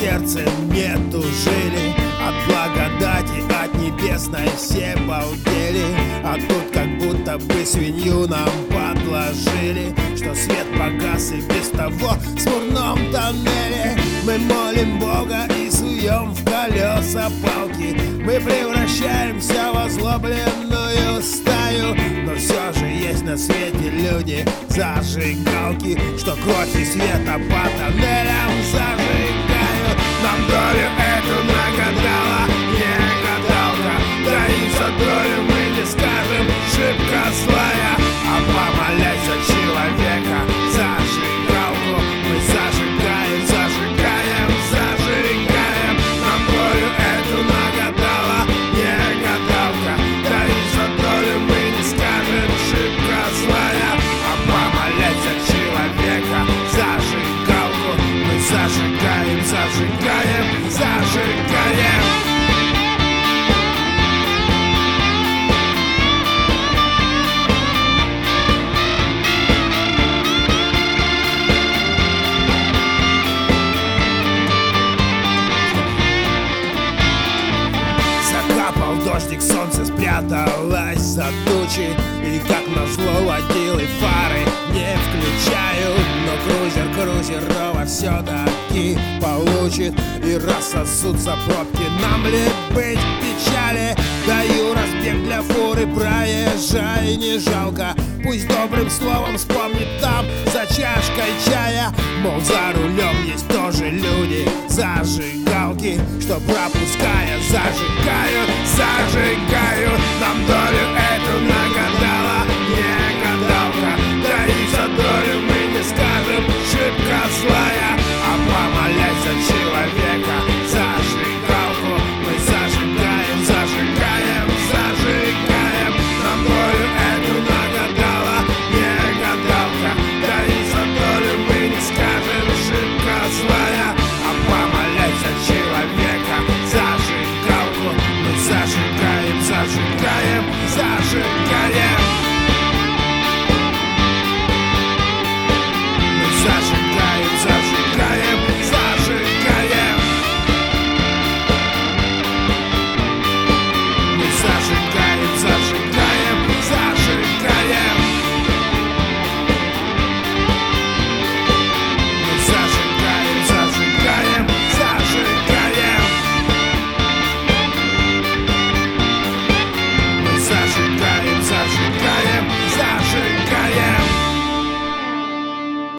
сердце не тужили, от благодати, от небесной все балдели. А тут как будто бы свинью нам подложили, что свет погас и без того в смурном тоннеле. Мы молим Бога и суем в колеса палки, мы превращаемся в озлобленную стаю. Но все же есть на свете люди, зажигалки, что кровь и света по тоннелям зажигают. Нам долю эту нагадала не гадалка, да и за долю мы не скажем шибко злая. А помолясь за человека, зажигалку мы зажигаем, зажигаем, зажигаем. Нам долю эту нагадала не гадалка, да и за долю мы не скажем шибко злая. А помолясь за человека, зажигалку мы зажигаем, зажигаем, зажигаем. Дождик, солнце спряталось за тучи, и как назло водилы фары не включают. Но крузерова все-таки получит, и рассосутся пробки. Нам ли быть в печали? Даю разбег для фуры, проезжай, не жалко. Пусть добрым словом вспомнит там за чашкой чая. Мол, за рулем есть тоже люди, зажигалки, что пропуская зажигают, зажигают. Нам долю